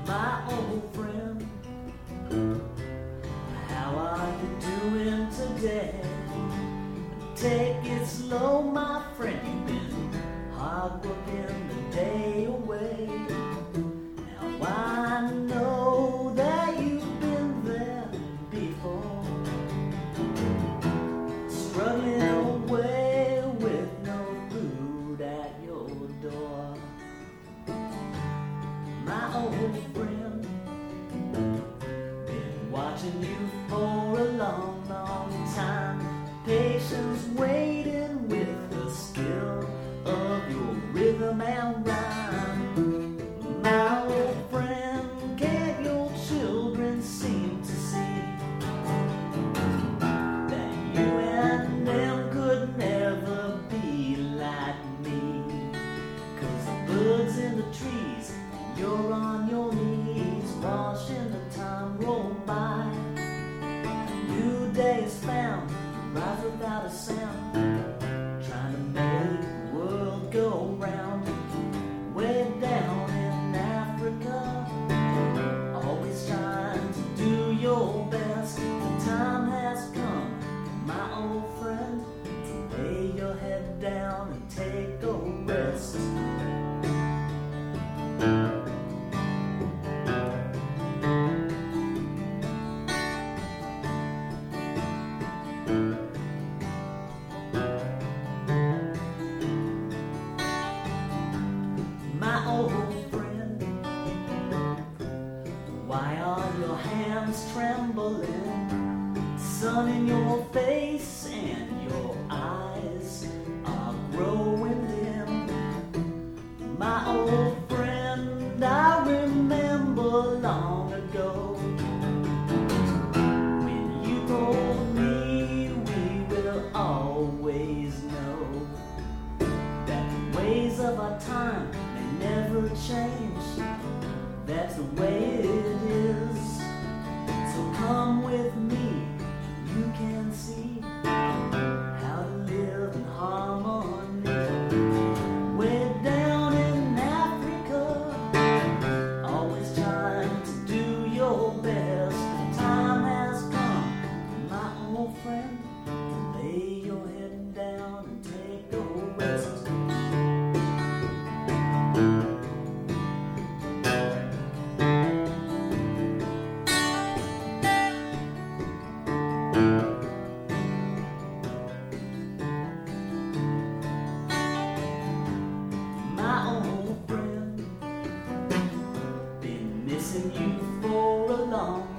My old friend, how are you doing today? Take it slow, my friend, you've been hard working the day away. Now I know that you've been there before, struggling away with no food at your door. My old friend, been watching you for a long, long time. Patience waiting with the skill of your rhythm and rhyme. My old friend, can't your children seem to see that you and them could never be like me? 'Cause the birds in the trees, you're on your knees, watching the time roll by. New day is found, rise without a sound, trying to make the world go round. Way down in Africa, always trying to do your best. The time has come, my old friend, to lay your head down and take a rest. My old friend, why are your hands trembling? Sun in your face and your eyes are growing dim. My old friend, I remember long ago when you told me we will always know that the ways of our time never change. That's the way it is. So come with me, you can see how to live in harmony. Way down in Africa, always trying to do your best. The time has come, my old friend, to lay your head down and take a rest. My old friend, been missing you for a long